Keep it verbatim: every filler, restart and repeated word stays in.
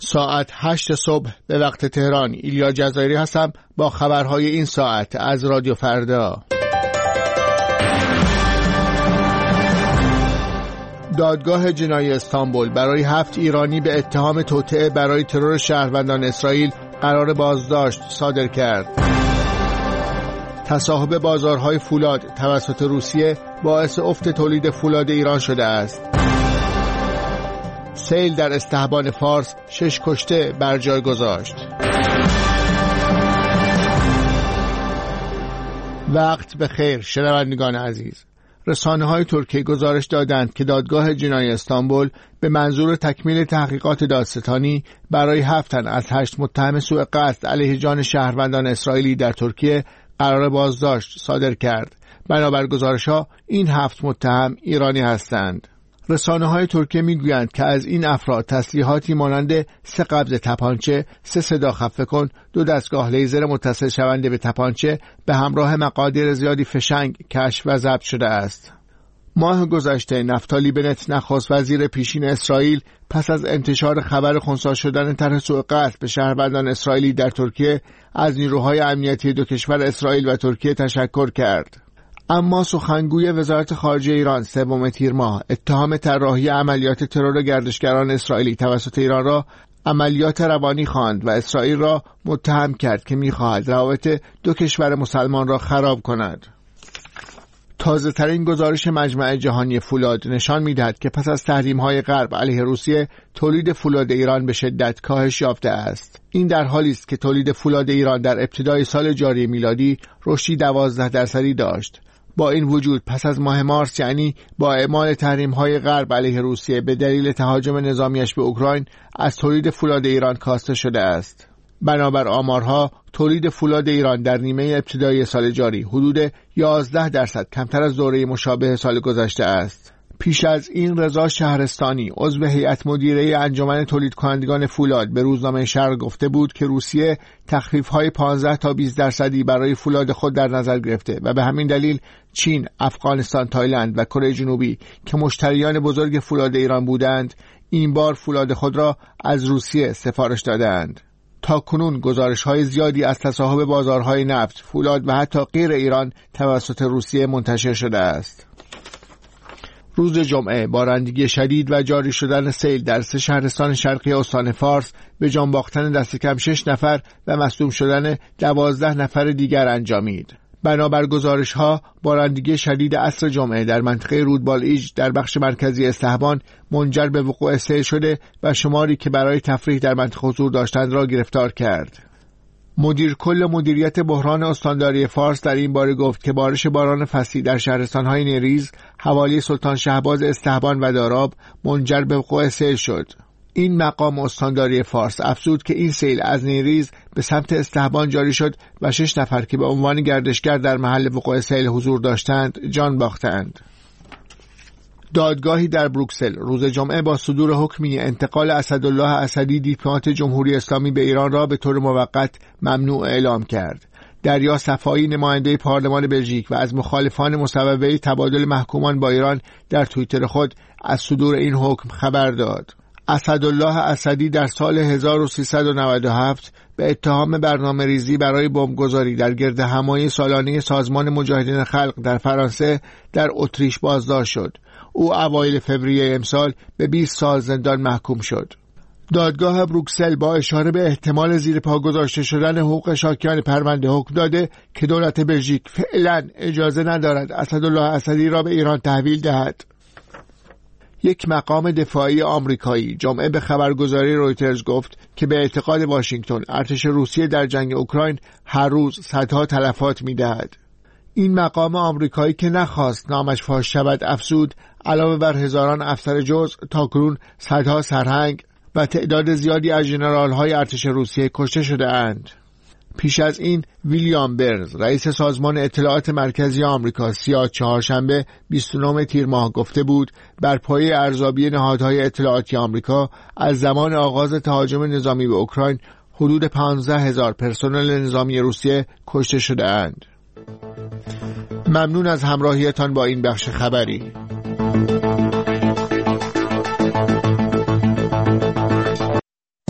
ساعت هشت صبح به وقت تهران. ایلیا جزایری هستم با خبرهای این ساعت از رادیو فردا. دادگاه جنایی استانبول برای هفت ایرانی به اتهام توطئه برای ترور شهروندان اسرائیل قرار بازداشت صادر کرد. تصاحب بازارهای فولاد توسط روسیه باعث افت تولید فولاد ایران شده است. سیل در استحبان فارس شش کشته بر جای گذاشت. وقت بخیر شنوندگان عزیز. رسانه‌های ترکیه گزارش دادند که دادگاه جنایی استانبول به منظور تکمیل تحقیقات دادستانی برای هفت تن از هشت متهم سوء قصد علیه جان شهروندان اسرائیلی در ترکیه قرار بازداشت صادر کرد. بنابر گزارش‌ها این هفت متهم ایرانی هستند. رسانه‌های ترکیه می‌گویند که از این افراد تسلیحاتی مانند سه قبض تپانچه، سه صدا خفه کن، دو دستگاه لیزر متصل شونده به تپانچه به همراه مقادیر زیادی فشنگ کشف و ضبط شده است. ماه گذشته نفتالی بنت نخست وزیر پیشین اسرائیل پس از انتشار خبر خنثی شدن طرح سوء قصد به شهروندان اسرائیلی در ترکیه از نیروهای امنیتی دو کشور اسرائیل و ترکیه تشکر کرد. اما سخنگوی وزارت خارجه ایران سوم تیر ماه اتهام طراحی عملیات ترور گردشگران اسرائیلی توسط ایران را عملیات روانی خواند و اسرائیل را متهم کرد که می‌خواهد روابط دو کشور مسلمان را خراب کند. تازه ترین گزارش مجمع جهانی فولاد نشان می‌دهد که پس از تحریم‌های غرب علیه روسیه تولید فولاد ایران به شدت کاهش یافته است. این در حالی است که تولید فولاد ایران در ابتدای سال جاری میلادی رشدی دوازده درصدی داشت. با این وجود پس از ماه مارس، یعنی با اعمال تحریم‌های غرب علیه روسیه به دلیل تهاجم نظامیش به اوکراین، از تولید فولاد ایران کاسته شده است. بنابر آمارها تولید فولاد ایران در نیمه ابتدایی سال جاری حدود یازده درصد کمتر از دوره مشابه سال گذشته است. پیش از این رضا شهرستانی عضو هیئت مدیره انجمن تولید کنندگان فولاد به روزنامه شرق گفته بود که روسیه تخفیف‌های پانزده تا بیست درصدی برای فولاد خود در نظر گرفته و به همین دلیل چین، افغانستان، تایلند و کره جنوبی که مشتریان بزرگ فولاد ایران بودند، این بار فولاد خود را از روسیه سفارش دادند. تا کنون گزارش‌های زیادی از تصاحب بازارهای نفت، فولاد و حتی غیر ایران توسط روسیه منتشر شده است. روز جمعه بارندگی شدید و جاری شدن سیل در سه شهرستان شرقی استان فارس به جان باختن دست کم شش نفر و مصدوم شدن دوازده نفر دیگر انجامید. بنابر گزارش‌ها بارندگی شدید عصر جمعه در منطقه رودبالایج در بخش مرکزی استحبان منجر به وقوع سیل شده و شماری که برای تفریح در منطقه حضور داشتند را گرفتار کرد. مدیر کل مدیریت بحران استانداری فارس در این باره گفت که بارش باران فصلی در شهرستان‌های نیریز، حوالی سلطان شهباز استحبان و داراب منجر به وقوع سیل شد. این مقام استانداری فارس افزود که این سیل از نیریز به سمت استحبان جاری شد و شش نفر که به عنوان گردشگر در محل وقوع سیل حضور داشتند جان باختند. دادگاهی در بروکسل روز جمعه با صدور حکمی انتقال اسدالله اسدی دیپلمات جمهوری اسلامی به ایران را به طور موقت ممنوع اعلام کرد. دریا صفایی نماینده پارلمان بلژیک و از مخالفان مصوبه تبادل محکومان با ایران در توییتر خود از صدور این حکم خبر داد. اسدالله اسدی در سال هزار و سیصد و نود و هفت به اتهام برنامه ریزی برای بمبگذاری در گردهمایی سالانه سازمان مجاهدین خلق در فرانسه در اتریش بازداشت شد. او اوایل فوریه امسال به بیست سال زندان محکوم شد. دادگاه بروکسل با اشاره به احتمال زیر پا گذاشته شدن حقوق شاکیان پرونده حکم داده که دولت بلژیک فعلا اجازه ندارد اسدالله اسدی را به ایران تحویل دهد. یک مقام دفاعی آمریکایی جمعه به خبرگزاری رویترز گفت که به اعتقاد واشنگتن ارتش روسیه در جنگ اوکراین هر روز صدها تلفات می‌دهد. این مقام آمریکایی که نخواست نامش فاش شود افزود علاوه بر هزاران افسر جزء تاکنون صدها سرهنگ و تعداد زیادی از ژنرال‌های ارتش روسیه کشته شده اند. پیش از این ویلیام برنز رئیس سازمان اطلاعات مرکزی آمریکا سیاه چهارشنبه بیست و نهم تیر ماه گفته بود بر پایه ارزیابی نهادهای اطلاعاتی آمریکا از زمان آغاز تهاجم نظامی به اوکراین حدود پانزده هزار پرسنل نظامی روسیه کشته شده اند. ممنون از همراهیتان با این بخش خبری.